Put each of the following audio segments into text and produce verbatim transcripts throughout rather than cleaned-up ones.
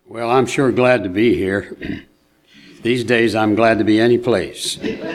Well, I'm sure glad to be here. These days, I'm glad to be any place.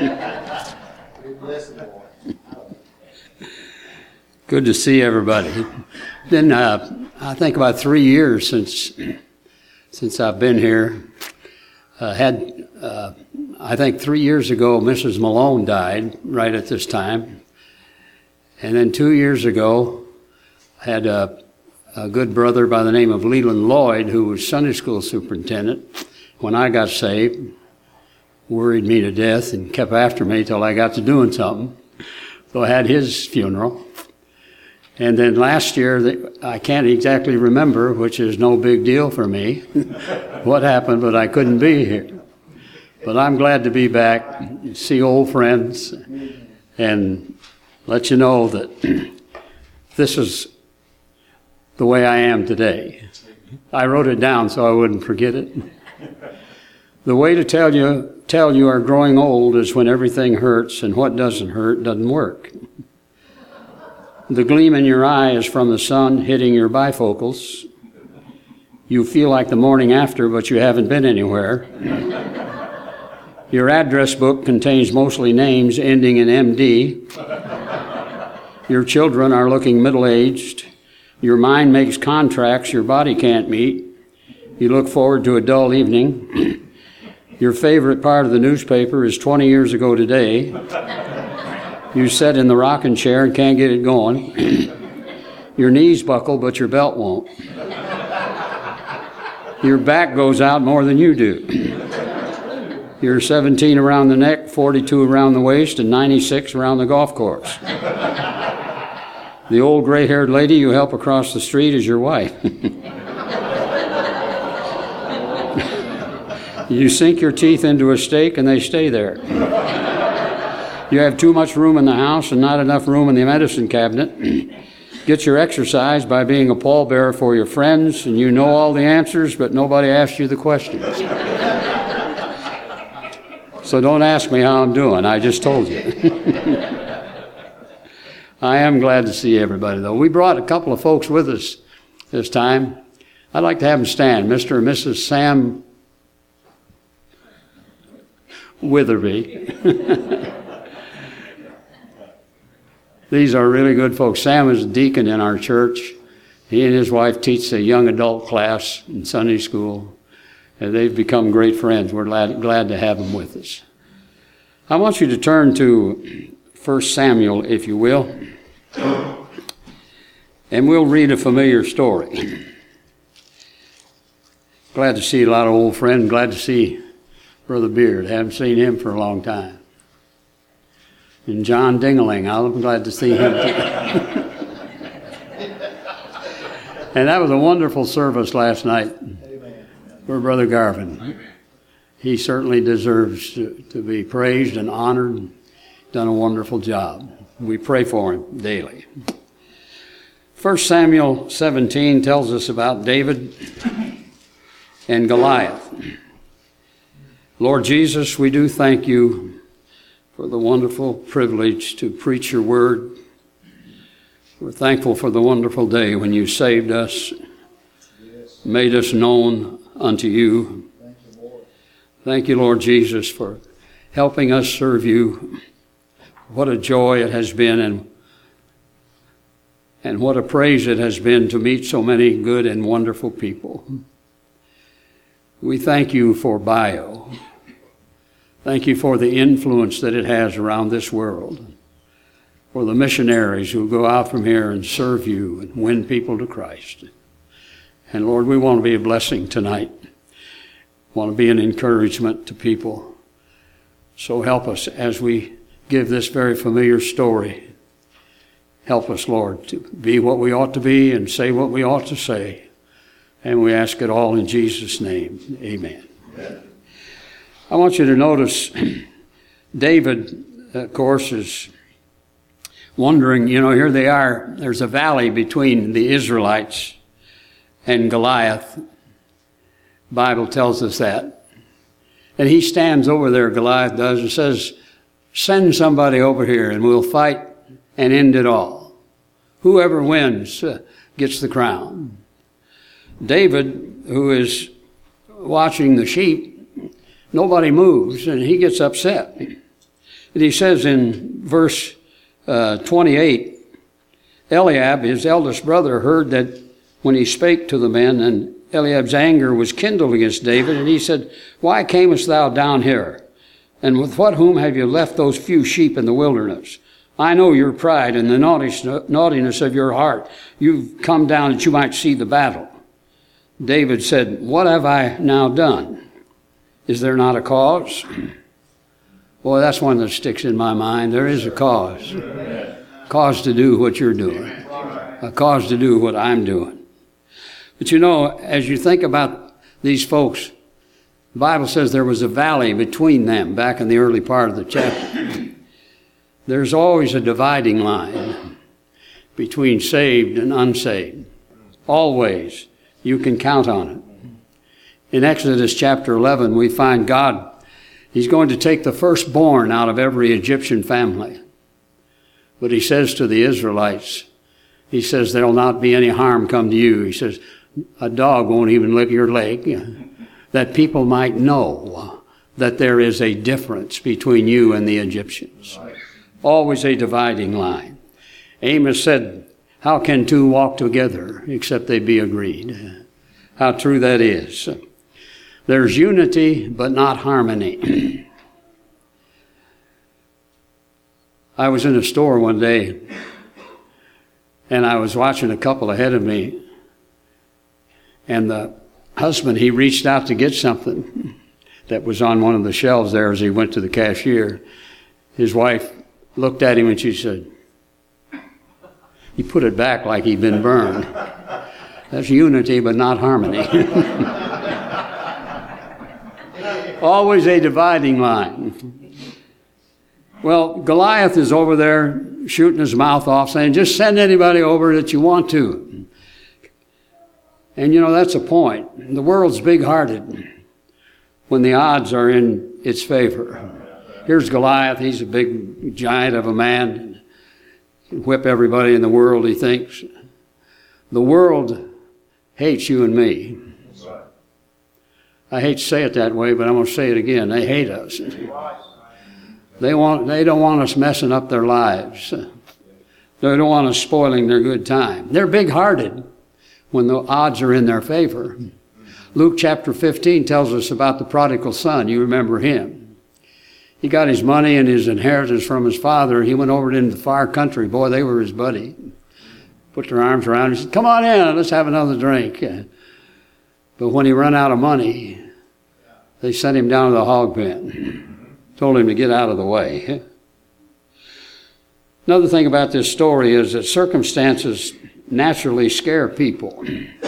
Good to see everybody. Been, uh, I think, about three years since since I've been here. Uh, had, uh, I think, three years ago, Missus Malone died right at this time, and then two years ago, I had a. a good brother by the name of Leland Lloyd, who was Sunday school superintendent when I got saved, worried me to death and kept after me till I got to doing something. So I had his funeral. And then last year, I can't exactly remember, which is no big deal for me, what happened, but I couldn't be here. But I'm glad to be back, see old friends, and let you know that this is the way I am today. I wrote it down so I wouldn't forget it. The way to tell you tell you are growing old is when everything hurts and what doesn't hurt doesn't work. The gleam in your eye is from the sun hitting your bifocals. You feel like the morning after, but you haven't been anywhere. Your address book contains mostly names ending in M D. Your children are looking middle-aged. Your mind makes contracts your body can't meet. You look forward to a dull evening. Your favorite part of the newspaper is twenty years ago today. You sit in the rocking chair and can't get it going. Your knees buckle, but your belt won't. Your back goes out more than you do. You're seventeen around the neck, forty-two around the waist, and ninety-six around the golf course. The old gray-haired lady you help across the street is your wife. You sink your teeth into a steak and they stay there. You have too much room in the house and not enough room in the medicine cabinet. Get your exercise by being a pallbearer for your friends, and you know all the answers, but nobody asks you the questions. So don't ask me how I'm doing. I just told you. I am glad to see everybody, though. We brought a couple of folks with us this time. I'd like to have them stand. Mister and Missus Sam Witherby. These are really good folks. Sam is a deacon in our church. He and his wife teach a young adult class in Sunday school, and they've become great friends. We're glad, glad to have them with us. I want you to turn to First Samuel, if you will, and we'll read a familiar story. Glad to see a lot of old friends. Glad to see Brother Beard. Haven't seen him for a long time. And John Dingeling, I'm glad to see him too. And that was a wonderful service last night for Brother Garvin. He certainly deserves to, to be praised and honored. Done a wonderful job. We pray for him daily. First Samuel seventeen tells us about David and Goliath. Lord Jesus, we do thank you for the wonderful privilege to preach your word. We're thankful for the wonderful day when you saved us, made us known unto you. Thank you, Lord Jesus, for helping us serve you. What a joy it has been, and and what a praise it has been to meet so many good and wonderful people. We thank you for Bio. Thank you for the influence that it has around this world, for the missionaries who go out from here and serve you and win people to Christ. And Lord, we want to be a blessing tonight. Want to be an encouragement to people. So help us as we give this very familiar story. Help us, Lord, to be what we ought to be and say what we ought to say. And we ask it all in Jesus' name. Amen. Amen. I want you to notice David, of course, is wondering, you know, here they are. There's a valley between the Israelites and Goliath. The Bible tells us that. And he stands over there, Goliath does, and says, send somebody over here and we'll fight and end it all. Whoever wins uh, gets the crown. David, who is watching the sheep, nobody moves, and he gets upset. And he says in verse uh, twenty-eight, Eliab, his eldest brother, heard that when he spake to the men, and Eliab's anger was kindled against David, and he said, Why camest thou down here? And with what whom have you left those few sheep in the wilderness? I know your pride and the naughtiness of your heart. You've come down that you might see the battle. David said, What have I now done? Is there not a cause? Boy, that's one that sticks in my mind. There is a cause. Cause to do what you're doing. A cause to do what I'm doing. But you know, as you think about these folks, the Bible says there was a valley between them back in the early part of the chapter. There's always a dividing line between saved and unsaved. Always. You can count on it. In Exodus chapter eleven, we find God, he's going to take the firstborn out of every Egyptian family. But he says to the Israelites, he says, there'll not be any harm come to you. He says, a dog won't even lick your leg. That people might know that there is a difference between you and the Egyptians. Always a dividing line. Amos said, how can two walk together except they be agreed? How true that is. There's unity, but not harmony. I was in a store one day, and I was watching a couple ahead of me, and the husband, he reached out to get something that was on one of the shelves there as he went to the cashier. His wife looked at him and she said, he put it back like he'd been burned. That's unity, but not harmony. Always a dividing line. Well, Goliath is over there shooting his mouth off, saying, just send anybody over that you want to. And you know, that's a point. The world's big-hearted when the odds are in its favor. Here's Goliath. He's a big giant of a man. He can whip everybody in the world, he thinks. The world hates you and me. I hate to say it that way, but I'm going to say it again. They hate us. They want, they don't want us messing up their lives. They don't want us spoiling their good time. They're big-hearted when the odds are in their favor. Luke chapter fifteen tells us about the prodigal son. You remember him. He got his money and his inheritance from his father. He went over into the far country. Boy, they were his buddy. Put their arms around him and said, come on in, let's have another drink. But when he ran out of money, they sent him down to the hog pen. Told him to get out of the way. Another thing about this story is that circumstances naturally scare people.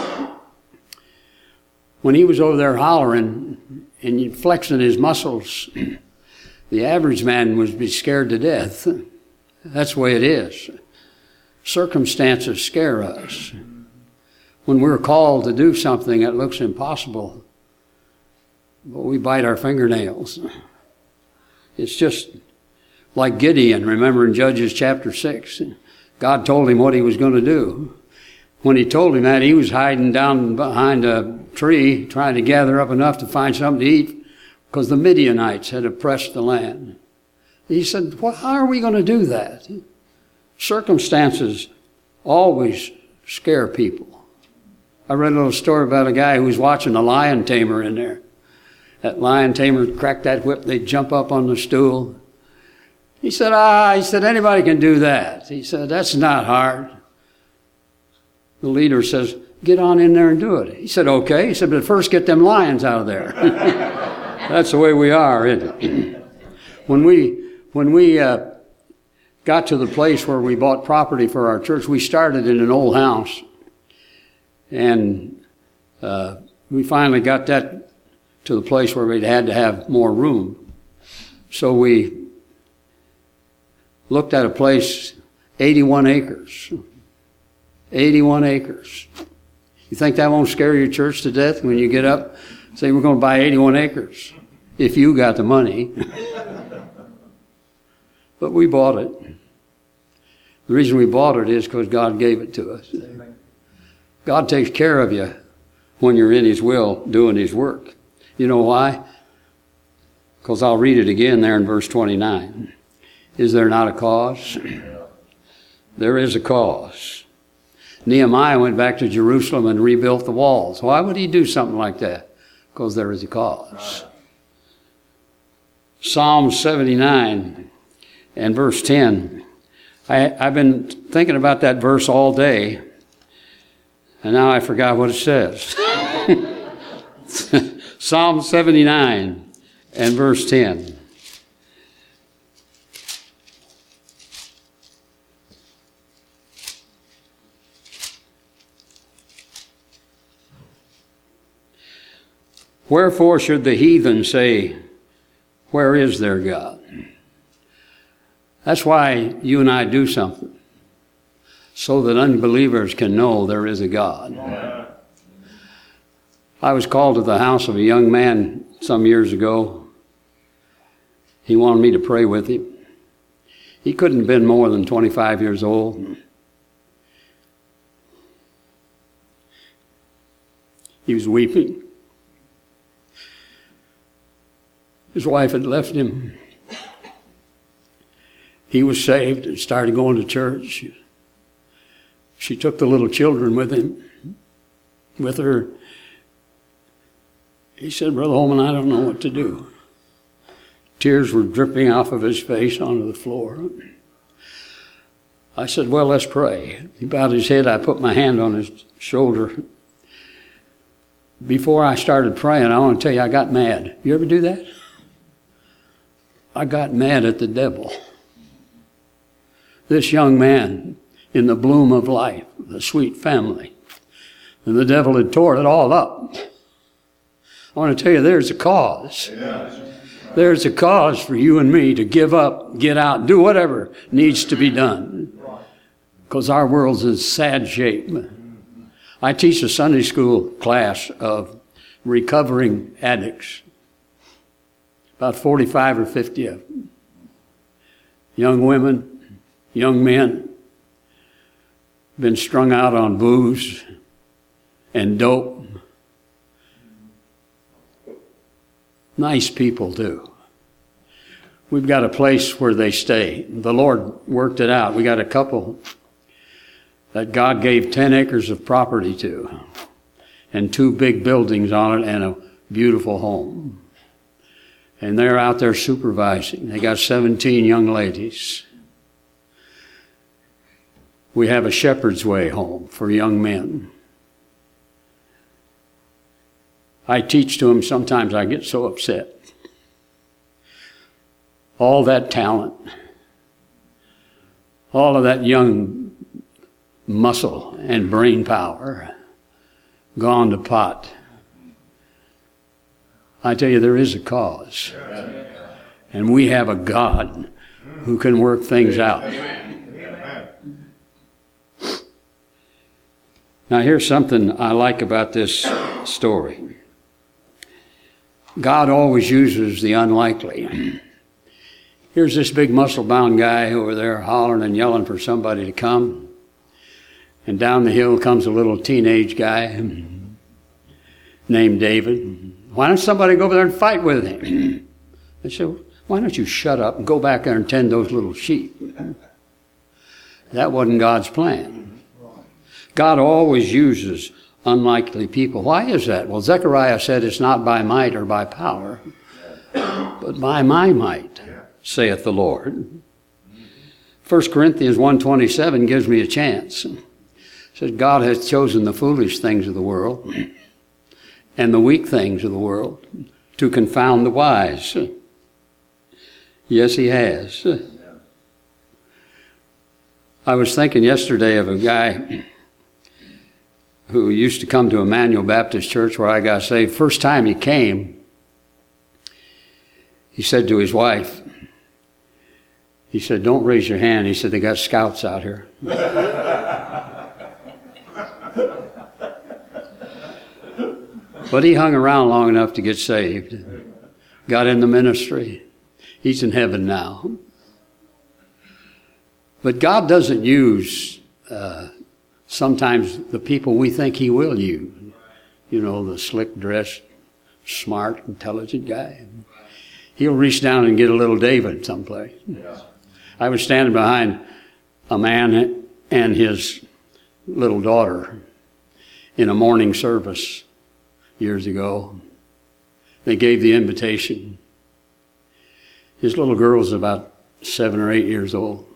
When he was over there hollering and flexing his muscles, the average man would be scared to death. That's the way it is. Circumstances scare us. When we're called to do something that looks impossible, but we bite our fingernails. It's just like Gideon, remember in Judges chapter six. God told him what he was going to do. When he told him that, he was hiding down behind a tree trying to gather up enough to find something to eat because the Midianites had oppressed the land. He said, well, how are we going to do that? Circumstances always scare people. I read a little story about a guy who was watching a lion tamer in there. That lion tamer cracked that whip, they'd jump up on the stool. He said, ah, he said, anybody can do that. He said, that's not hard. The leader says, get on in there and do it. He said, okay. He said, but first get them lions out of there. That's the way we are, isn't it? When we, when we uh, got to the place where we bought property for our church, we started in an old house. And uh, we finally got that to the place where we had to have more room. So we looked at a place, eighty-one acres. eighty-one acres. You think that won't scare your church to death when you get up and say, we're going to buy eighty-one acres, if you got the money. But we bought it. The reason we bought it is because God gave it to us. God takes care of you when you're in his will doing his work. You know why? Because I'll read it again there in verse twenty-nine. Is there not a cause? There is a cause. Nehemiah went back to Jerusalem and rebuilt the walls. Why would he do something like that? Because there is a cause. Psalm seventy-nine and verse ten. I, I've been thinking about that verse all day, and now I forgot what it says. Psalm seventy-nine and verse ten. Wherefore should the heathen say, where is their God? That's why you and I do something, so that unbelievers can know there is a God. I was called to the house of a young man some years ago. He wanted me to pray with him. He couldn't have been more than twenty-five years old. He was weeping. His wife had left him. He was saved and started going to church. She took the little children with him, with her. He said, Brother Holman, I don't know what to do. Tears were dripping off of his face onto the floor. I said, well, let's pray. He bowed his head. I put my hand on his shoulder. Before I started praying, I want to tell you, I got mad. You ever do that? I got mad at the devil. This young man in the bloom of life, the sweet family, and the devil had torn it all up. I want to tell you, there's a cause. Yeah. There's a cause for you and me to give up, get out, do whatever needs to be done. Because our world's in sad shape. I teach a Sunday school class of recovering addicts. About forty-five or fifty of them. Young women, young men, been strung out on booze and dope. Nice people too. We've got a place where they stay. The Lord worked it out. We got a couple that God gave ten acres of property to and two big buildings on it and a beautiful home. And they're out there supervising. They got seventeen young ladies. We have a Shepherd's Way home for young men. I teach to them, sometimes I get so upset. All that talent, all of that young muscle and brain power gone to pot. I tell you, there is a cause. And we have a God who can work things out. Now here's something I like about this story. God always uses the unlikely. Here's this big muscle-bound guy over there hollering and yelling for somebody to come. And down the hill comes a little teenage guy named David. Why don't somebody go over there and fight with him? I said, why don't you shut up and go back there and tend those little sheep? That wasn't God's plan. God always uses unlikely people. Why is that? Well, Zechariah said it's not by might or by power, but by my might, saith the Lord. First Corinthians one twenty-seven gives me a chance. It says, God has chosen the foolish things of the world and the weak things of the world to confound the wise. Yes, he has. I was thinking yesterday of a guy who used to come to Emmanuel Baptist Church where I got saved. First time he came, he said to his wife, he said, don't raise your hand. He said, they got scouts out here. But he hung around long enough to get saved. Got in the ministry. He's in heaven now. But God doesn't use uh, sometimes the people we think he will use. You know, the slick-dressed, smart, intelligent guy. He'll reach down and get a little David someplace. Yeah. I was standing behind a man and his little daughter in a morning service years ago. They gave the invitation. His little girl was about seven or eight years old.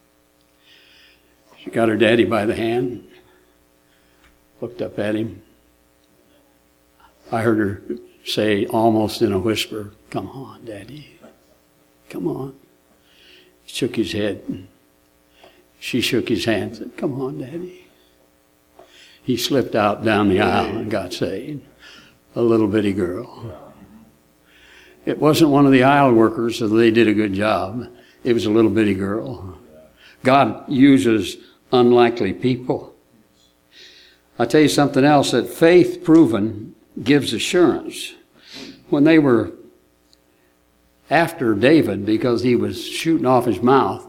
She got her daddy by the hand, looked up at him. I heard her say almost in a whisper, "Come on, Daddy, come on." He shook his head. She shook his hand and said, "Come on, Daddy." He slipped out down the aisle and got saved. A little bitty girl. It wasn't one of the aisle workers, so they did a good job. It was a little bitty girl. God uses unlikely people. I'll tell you something else, that faith proven gives assurance. When they were after David because he was shooting off his mouth,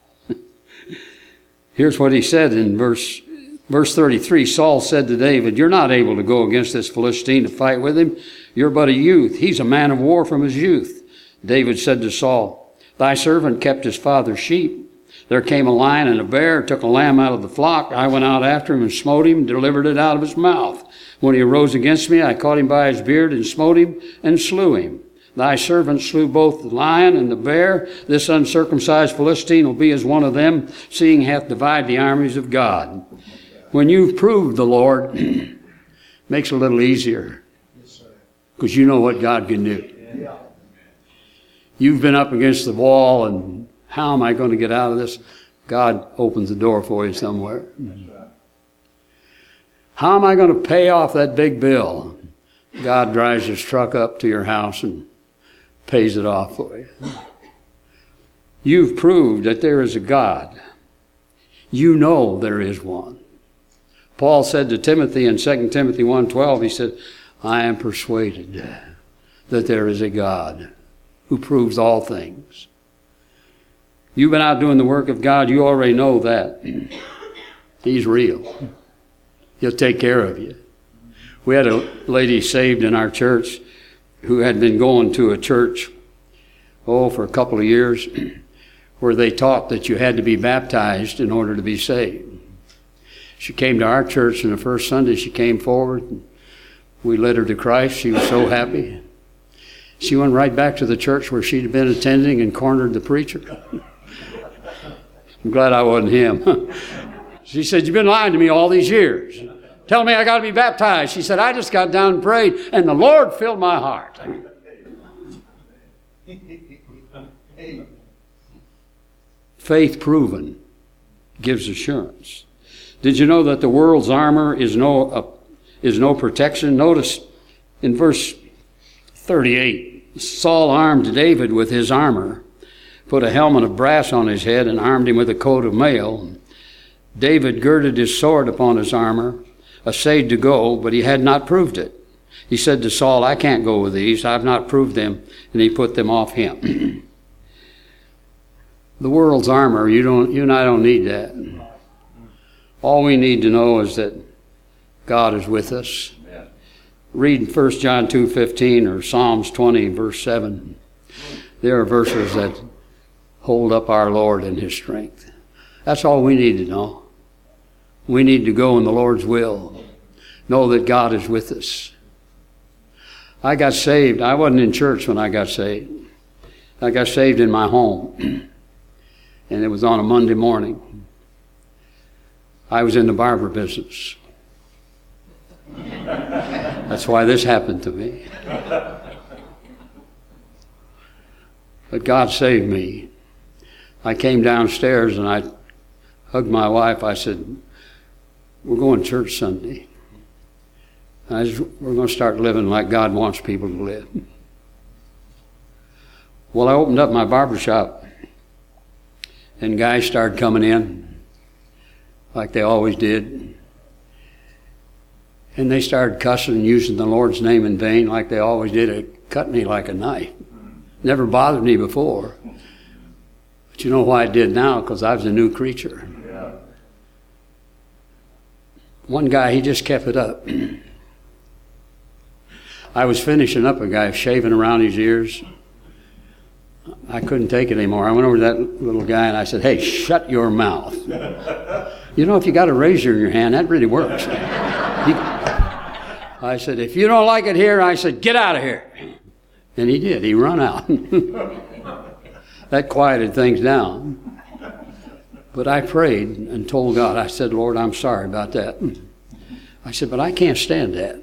here's what he said in verse verse thirty-three. Saul said to David, "You're not able to go against this Philistine to fight with him. You're but a youth. He's a man of war from his youth." David said to Saul, "Thy servant kept his father's sheep. There came a lion and a bear, took a lamb out of the flock. I went out after him and smote him, and delivered it out of his mouth. When he arose against me, I caught him by his beard and smote him and slew him. Thy servant slew both the lion and the bear. This uncircumcised Philistine will be as one of them, seeing he hath divided the armies of God." When you've proved the Lord, it makes it a little easier, because you know what God can do. You've been up against the wall, and how am I going to get out of this? God opens the door for you somewhere. How am I going to pay off that big bill? God drives his truck up to your house and pays it off for you. You've proved that there is a God. You know there is one. Paul said to Timothy in Second Timothy one twelve, he said, "I am persuaded that there is a God who proves all things." You've been out doing the work of God. You already know that. He's real. He'll take care of you. We had a lady saved in our church who had been going to a church, oh, for a couple of years, where they taught that you had to be baptized in order to be saved. She came to our church, and the first Sunday she came forward. We led her to Christ. She was so happy. She went right back to the church where she'd been attending and cornered the preacher. I'm glad I wasn't him. She said, "You've been lying to me all these years. Tell me I got to be baptized." She said, "I just got down and prayed, and the Lord filled my heart." Faith proven gives assurance. Did you know that the world's armor is no uh, is no protection? Notice in verse thirty-eight, Saul armed David with his armor, put a helmet of brass on his head, and armed him with a coat of mail. David girded his sword upon his armor, essayed to go, but he had not proved it. He said to Saul, "I can't go with these. I've not proved them." And he put them off him. The world's armor, you don't, you and I don't need that. All we need to know is that God is with us. Amen. Read First John two fifteen or Psalms twenty, verse seven. There are verses that hold up our Lord in his strength. That's all we need to know. We need to go in the Lord's will. Know that God is with us. I got saved. I wasn't in church when I got saved. I got saved in my home. And it was on a Monday morning. I was in the barber business. That's why this happened to me. But God saved me. I came downstairs and I hugged my wife. I said, "We're going to church Sunday. I just, we're going to start living like God wants people to live." Well, I opened up my barber shop, and guys started coming in like they always did. And they started cussing and using the Lord's name in vain like they always did. It cut me like a knife. Never bothered me before. But you know why it did now? Because I was a new creature. Yeah. One guy, he just kept it up. I was finishing up a guy shaving around his ears. I couldn't take it anymore. I went over to that little guy and I said, hey, shut your mouth. You know, if you got a razor in your hand, that really works. He, I said, if you don't like it here, I said, get out of here. And he did. He run out. That quieted things down. But I prayed and told God, I said, Lord, I'm sorry about that. I said, but I can't stand that.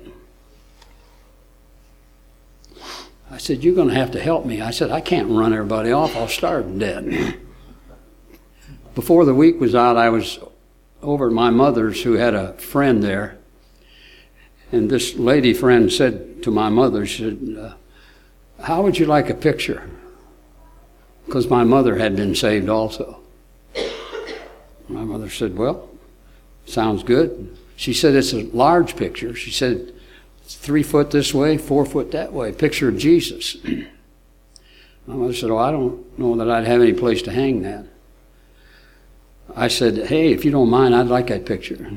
I said, you're going to have to help me. I said, I can't run everybody off. I'll starve to death. Before the week was out, I was over at my mother's, who had a friend there. And this lady friend said to my mother, she said, uh, how would you like a picture? Because my mother had been saved also. My mother said, well, sounds good. She said, it's a large picture. She said, it's three foot this way, four foot that way. Picture of Jesus. My mother said, oh, I don't know that I'd have any place to hang that. I said, hey, if you don't mind, I'd like that picture.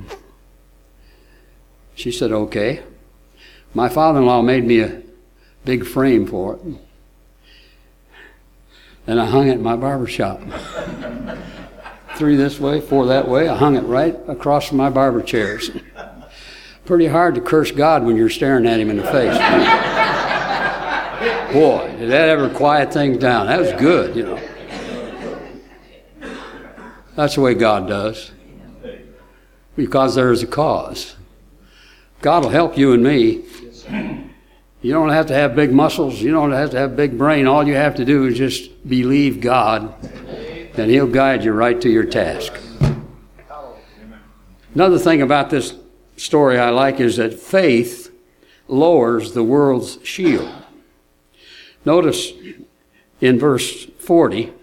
She said, okay. My father-in-law made me a big frame for it. And I hung it in my barber shop. Three this way, four that way. I hung it right across from my barber chairs. Pretty hard to curse God when you're staring at him in the face. Boy, did that ever quiet things down. That was good, you know. That's the way God does. Because there is a cause. God will help you and me. You don't have to have big muscles. You don't have to have a big brain. All you have to do is just believe God, and he'll guide you right to your task. Another thing about this story I like is that faith lowers the world's shield. Notice in verse forty,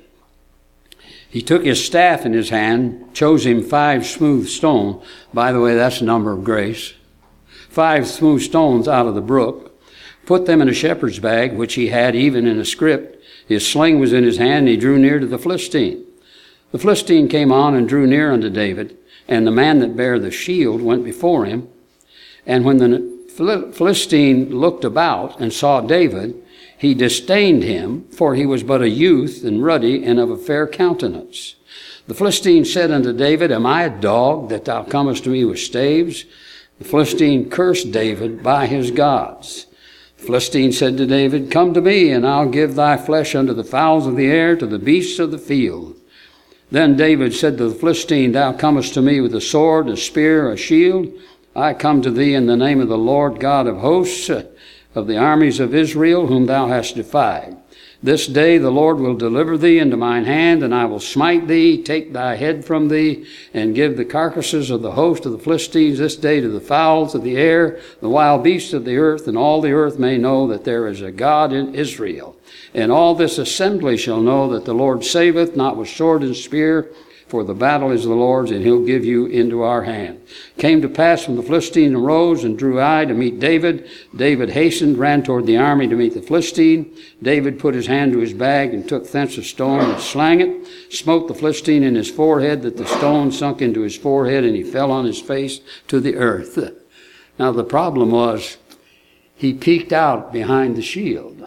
he took his staff in his hand, chose him five smooth stones. By the way, that's the number of grace. Five smooth stones out of the brook, put them in a shepherd's bag, which he had even in a scrip. His sling was in his hand, and he drew near to the Philistine. The Philistine came on and drew near unto David, and the man that bare the shield went before him. And when the Philistine looked about and saw David, he disdained him, for he was but a youth and ruddy and of a fair countenance. The Philistine said unto David, am I a dog that thou comest to me with staves? The Philistine cursed David by his gods. The Philistine said to David, come to me, and I'll give thy flesh unto the fowls of the air, to the beasts of the field. Then David said to the Philistine, thou comest to me with a sword, a spear, a shield. I come to thee in the name of the Lord God of hosts, of the armies of Israel, whom thou hast defied. This day the Lord will deliver thee into mine hand, and I will smite thee, take thy head from thee, and give the carcasses of the host of the Philistines this day to the fowls of the air, the wild beasts of the earth, and all the earth may know that there is a God in Israel. And all this assembly shall know that the Lord saveth, not with sword and spear, for the battle is the Lord's, and he'll give you into our hand. Came to pass when the Philistine arose and drew nigh to meet David, David hastened, ran toward the army to meet the Philistine. David put his hand to his bag and took thence a stone and slang it, smote the Philistine in his forehead, that the stone sunk into his forehead, and he fell on his face to the earth. Now the problem was, he peeked out behind the shield.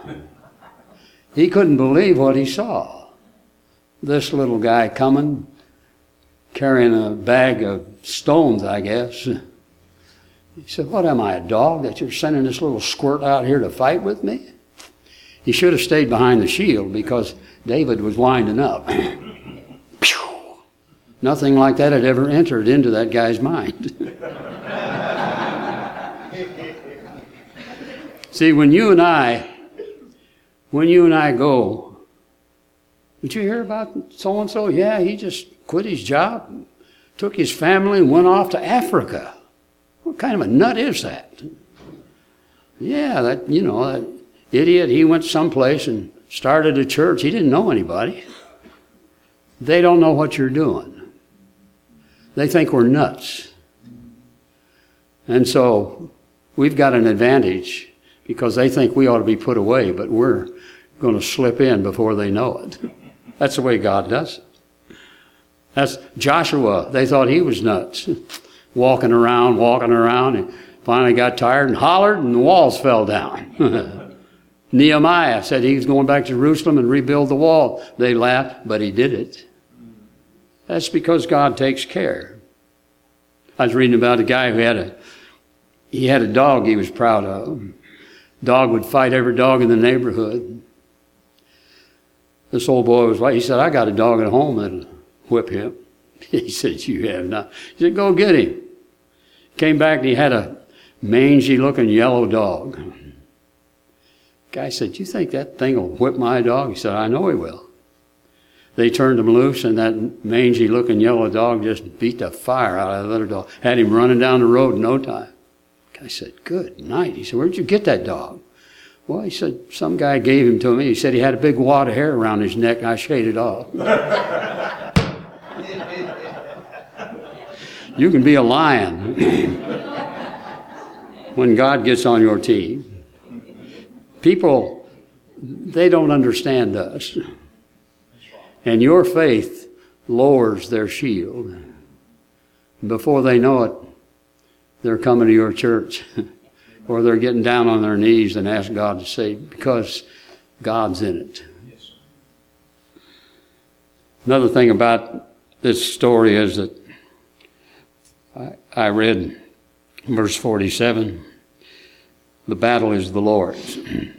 He couldn't believe what he saw. This little guy coming, carrying a bag of stones, I guess. He said, what am I, a dog, that you're sending this little squirt out here to fight with me? He should have stayed behind the shield, because David was winding up. Nothing like that had ever entered into that guy's mind. See, when you and I, when you and I go, did you hear about so-and-so? Yeah, he just quit his job, took his family and went off to Africa. What kind of a nut is that? Yeah, that, you know, that idiot, he went someplace and started a church. He didn't know anybody. They don't know what you're doing. They think we're nuts. And so we've got an advantage because they think we ought to be put away, but we're going to slip in before they know it. That's the way God does it. That's Joshua. They thought he was nuts. Walking around, walking around, and Finally got tired and hollered, and the walls fell down. Nehemiah said he was going back to Jerusalem and rebuild the wall. They laughed, but he did it. That's because God takes care. I was reading about a guy who had a he had a dog he was proud of. Dog would fight every dog in the neighborhood. This old boy was like, he said, I got a dog at home that'll whip him. He said, you have not. He said, go get him. Came back and he had a mangy looking yellow dog. Guy said, you think that thing will whip my dog? He said, I know he will. They turned him loose, and that mangy looking yellow dog just beat the fire out of that other dog. Had him running down the road in no time. Guy said, good night. He said, where'd you get that dog? Well, he said, some guy gave him to me. He said he had a big wad of hair around his neck, and I shaved it off. You can be a lion when God gets on your team. People, they don't understand us. And your faith lowers their shield. Before they know it, they're coming to your church. Or they're getting down on their knees and ask God to save, because God's in it. Another thing about this story is that I, I read verse forty-seven, the battle is the Lord's.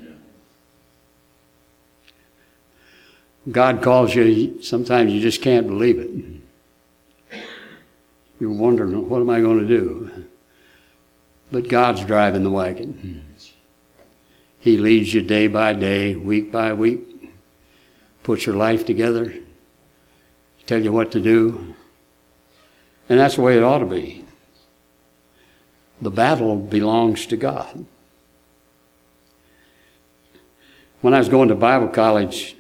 God calls you, sometimes you just can't believe it. You're wondering, what am I going to do? But God's driving the wagon. He leads you day by day, week by week, puts your life together, tell you what to do. And that's the way it ought to be. The battle belongs to God. When I was going to Bible college,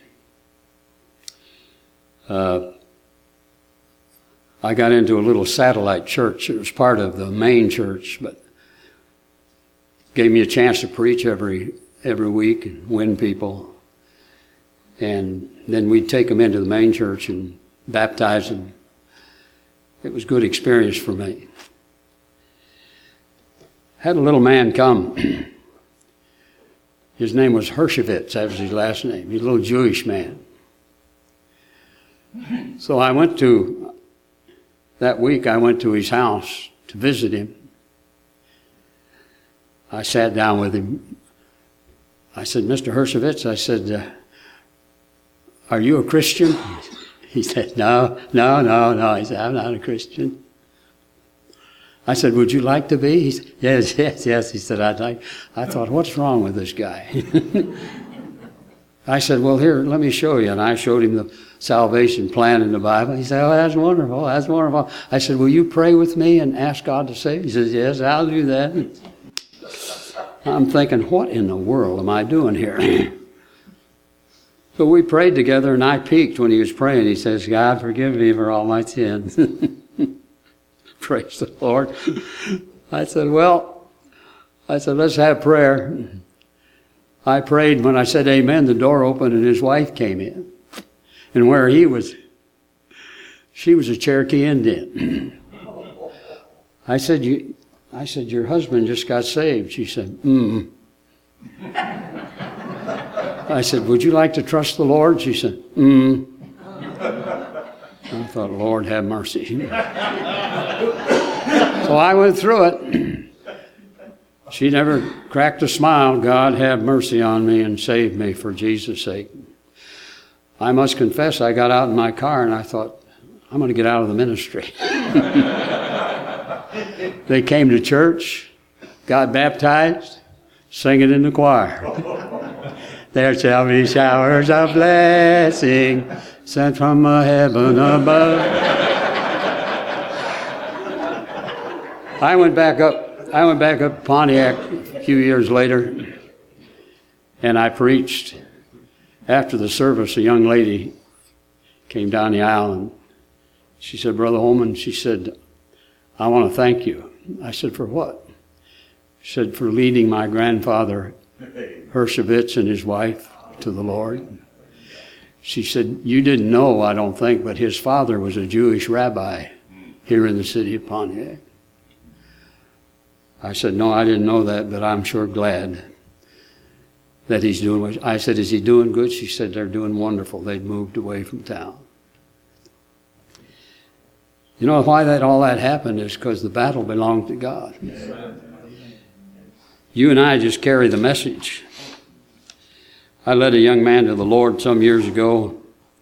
uh, I got into a little satellite church. It was part of the main church, but gave me a chance to preach every every week and win people. And then we'd take them into the main church and baptize them. It was a good experience for me. Had a little man come. His name was Hershovitz. That was his last name. He's a little Jewish man. So I went to, that week I went to his house to visit him. I sat down with him. I said, Mister Hershovitz, I said, uh, are you a Christian? He said, no, no, no, no. He said, I'm not a Christian. I said, would you like to be? He said, yes, yes, yes. He said, I'd like. I thought, what's wrong with this guy? I said, well, here, let me show you. And I showed him the salvation plan in the Bible. He said, oh, that's wonderful, that's wonderful. I said, will you pray with me and ask God to save? He says, yes, I'll do that. I'm thinking, what in the world am I doing here? So we prayed together, and I peeked when he was praying. He says, God, forgive me for all my sins. Praise the Lord. I said, well, I said, let's have prayer. I prayed. When I said amen, the door opened and his wife came in. And where he was, she was a Cherokee Indian. I said, you, I said, your husband just got saved. She said, mm. I said, would you like to trust the Lord? She said, mm. I thought, Lord, have mercy. So I went through it. She never cracked a smile. God, have mercy on me and save me for Jesus' sake. I must confess, I got out in my car and I thought, I'm going to get out of the ministry. They came to church, got baptized, singing in the choir. There shall be showers of blessing sent from a heaven above. I went back up. I went back up to Pontiac a few years later, and I preached. After the service, a young lady came down the aisle, and she said, Brother Holman, she said, I want to thank you. I said, for what? She said, for leading my grandfather, Hershovitz, and his wife to the Lord. She said, you didn't know, I don't think, but his father was a Jewish rabbi here in the city of Pontiac. I said, no, I didn't know that, but I'm sure glad that he's doing what, I said, is he doing good? She said, they're doing wonderful. They'd moved away from town. You know why that all that happened is because the battle belonged to God. You and I just carry the message. I led a young man to the Lord some years ago.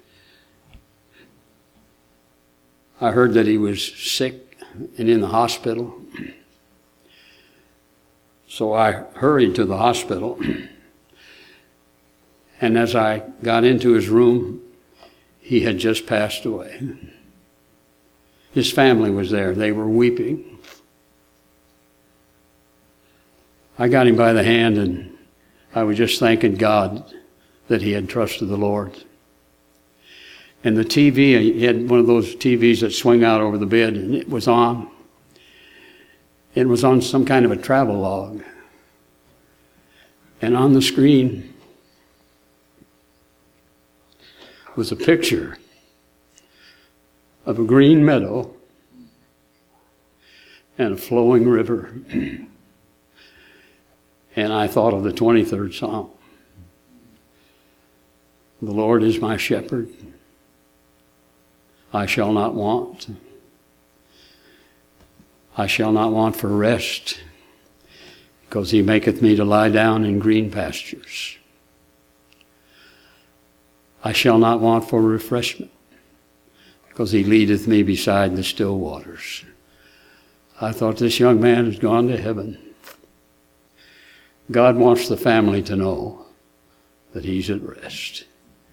I heard that he was sick and in the hospital. So I hurried to the hospital. And as I got into his room, he had just passed away. His family was there. They were weeping. I got him by the hand, and I was just thanking God that he had trusted the Lord. And the T V, he had one of those T Vs that swing out over the bed, and it was on. It was on some kind of a travel log. And on the screen was a picture of a green meadow and a flowing river. And I thought of the twenty-third Psalm. The Lord is my shepherd. I shall not want. I shall not want for rest, because he maketh me to lie down in green pastures. I shall not want for refreshment, because he leadeth me beside the still waters. I thought, this young man has gone to heaven. God wants the family to know that he's at rest.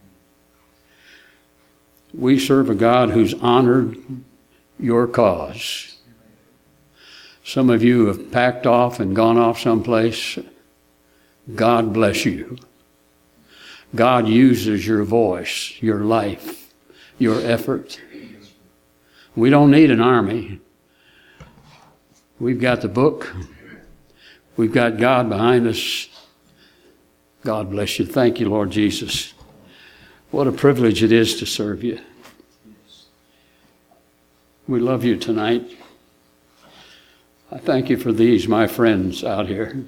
We serve a God who's honored your cause. Some of you have packed off and gone off someplace. God bless you. God uses your voice, your life, your effort. We don't need an army. We've got the book. We've got God behind us. God bless you. Thank you, Lord Jesus. What a privilege it is to serve you. We love you tonight. I thank you for these, my friends out here.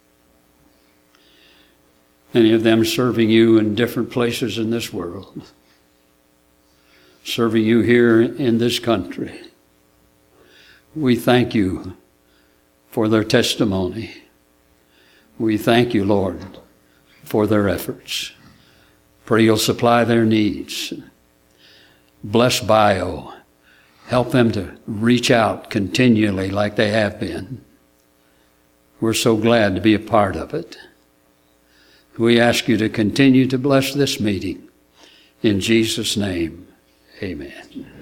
Many of them serving you in different places in this world. Serving you here in this country. We thank you for their testimony. We thank you, Lord, for their efforts. Pray you'll supply their needs. Bless Bio. Help them to reach out continually like they have been. We're so glad to be a part of it. We ask you to continue to bless this meeting. In Jesus' name, amen.